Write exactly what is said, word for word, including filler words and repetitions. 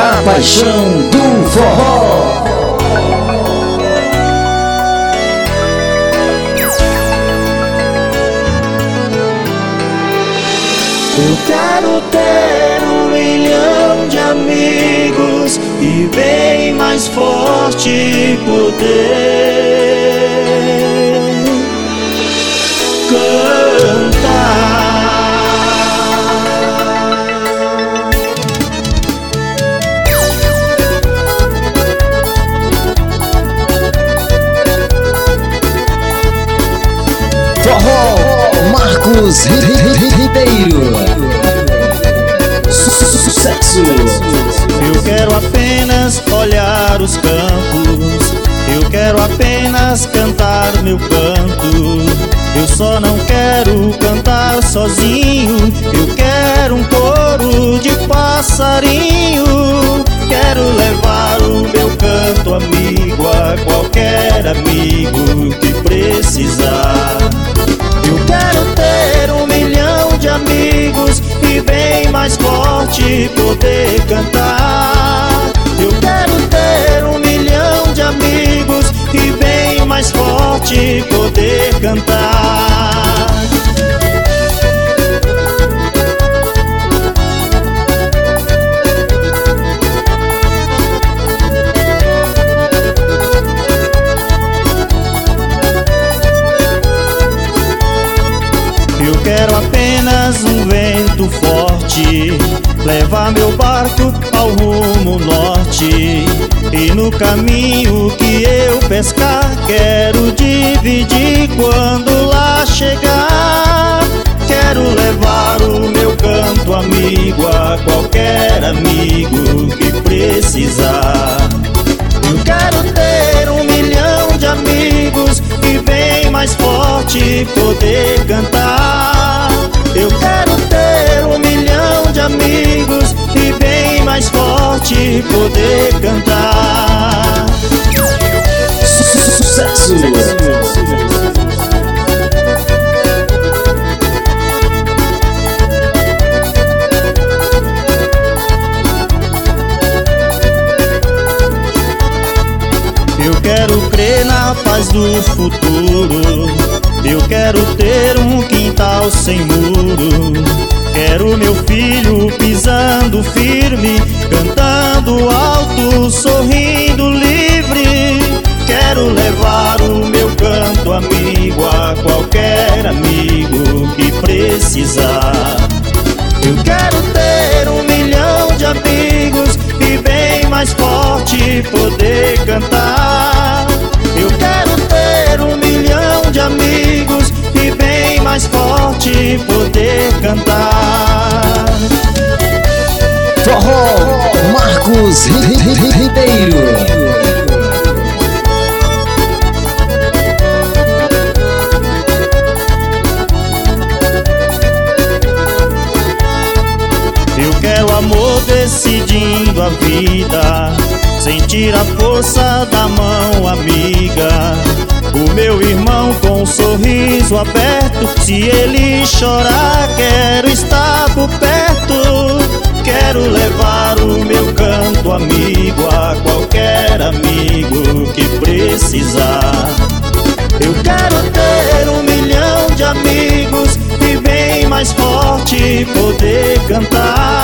A paixão do forró. Eu quero ter um milhão de amigos e bem mais forte poder cantar. Forró Marcos Ribeiro. Sucesso. Eu quero apenas olhar os campos, eu quero apenas cantar meu canto. Eu só não quero cantar sozinho, eu quero um coro de passarinho. Quero levar o meu canto amigo a qualquer amigo que precisar. Eu quero ter um milhão de amigos e bem mais forte poder cantar. Eu quero ter um milhão de amigos e bem mais forte poder cantar. Eu quero apenas um vento forte, levar meu barco ao rumo norte. E no caminho que eu pescar, quero dividir quando lá chegar. Quero levar o meu canto amigo a qualquer amigo que precisar. Eu quero ter um milhão de amigos e bem mais forte poder cantar. Eu quero ter um milhão de amigos e bem mais forte poder cantar. Sucesso. Eu quero crer na paz do futuro, eu quero ter um quintal sem muro. Quero meu filho pisando firme, cantando alto, sorrindo livre. Quero levar o meu canto amigo a qualquer amigo que precisar. Eu quero ter um milhão de amigos e bem mais forte poder cantar. Eu quero ter um milhão de amigos e bem mais forte poder cantar. Forró Marcos Ribeiro. Eu quero amor decidindo a vida, sentir a força da mão amiga. O meu irmão com um sorriso aberto, se ele chorar quero estar por perto. Quero levar o meu canto amigo a qualquer amigo que precisar. Eu quero ter um milhão de amigos e bem mais forte poder cantar.